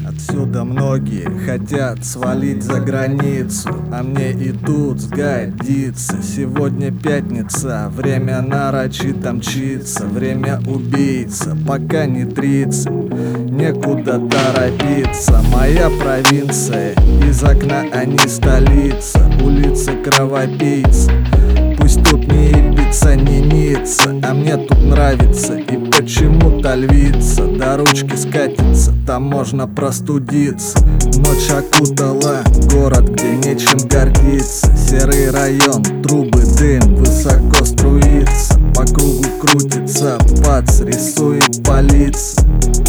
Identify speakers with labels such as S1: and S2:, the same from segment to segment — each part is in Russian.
S1: Отсюда многие хотят свалить за границу, а мне и тут сгодится. Сегодня пятница, время нарочито мчится, время убийца, пока не 30, некуда торопиться. Моя провинция, из окна, а не столица, улица кровопийца. Пусть тут не ебится, не нится, а мне тут нравится и почему-то львица. До ручки скатится, там можно простудиться. Ночь окутала город, где нечем гордиться. Серый район, трубы, дым, высоко струится. По кругу крутится, пац, рисует полиция.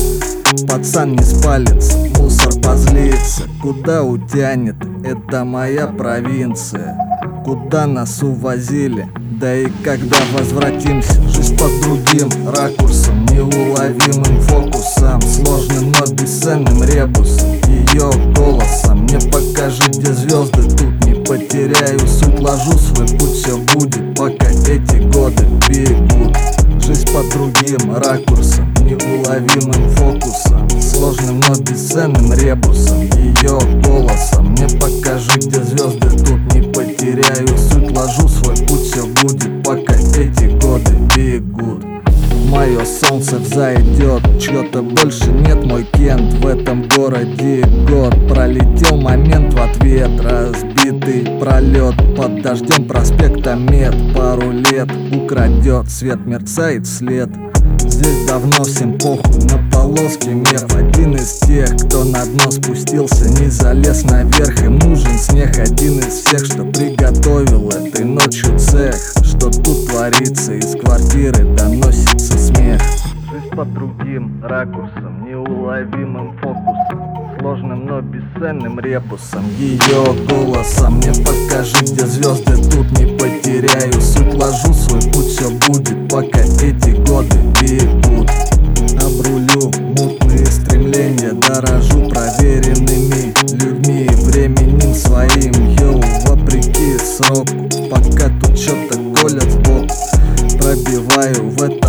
S1: Пацан не спалится, мусор позлится. Куда утянет, это моя провинция. Куда нас увозили, да и когда возвратимся. Жизнь под другим ракурсом, неуловимым фокусом, сложным, но бесценным ребусом, ее голосом. Мне покажи, где звезды, тут не потеряю суть. Ложу свой путь, все будет, пока эти годы бегут. Жизнь под другим ракурсом, неуловимым фокусом, сложным, но бесценным ребусом, ее голосом. Мне покажи, где звезды, тут не потеряю суть. Ложу свой путь, все будет, пока эти годы бегут. Мое солнце взойдет, чьё-то больше нет, мой Кент. В этом городе год пролетел, момент в ответ. Разбитый пролет под дождем проспекта Мед. Пару лет украдет, свет мерцает след. Здесь давно всем похуй, на полоске меф. Один из тех, кто на дно спустился, не залез наверх. Им нужен снег, один из всех, что приготовил этой ночью цех. Что тут творится, из квартиры доносится смех. Жизнь под другим ракурсом, неуловимым фокусом, сложным, но бесценным ребусом, ее голосом. Мне покажи, где звезды, тут не потеряю суть. Ложу свой путь, все будет, пока эти годы бегут. Обрулю мутные стремления, дорожу проверенными людьми, временем своим, йоу, вопреки сроку. Пока тут что-то колят в бок, пробиваю в